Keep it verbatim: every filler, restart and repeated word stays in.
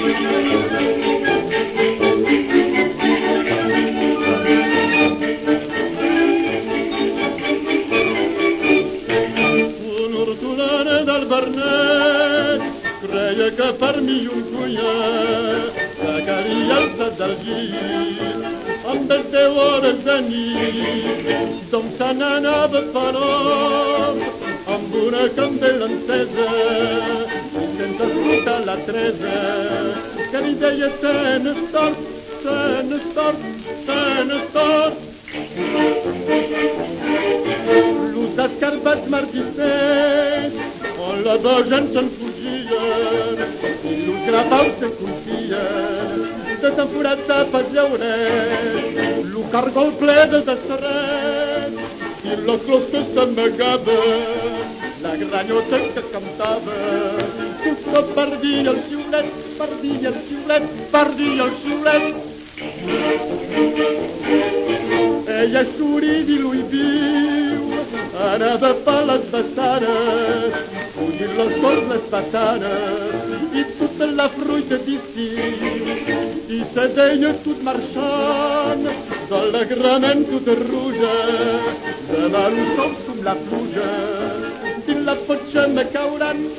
Un hortolana del Vernet creia que per mi un collet sacaria el set del llit amb les deu hores de nit. Doncs se n'anava parant amb una candela encesa i sense escoltar la Teresa que li deia tenes tort, tenes tort, tenes tort. L'ús escarbats martissers on la bogen se'n fugien i l'ús grapaus se confien de temporada pas llauret l'u cargol ple de desserret i los clos que s'amagava la granyota que cantava justo perdia el xiulet, perdia el xiulet, perdia el xiulet. Ella és florit i l'ull viu, anava per les vessanes, bullint les cols, les patanes i tota la fruita d'estiu. I se deia tot marxant, d'alegrament tota ruja, de mar un sol com la pluja, dins la potxa me cauran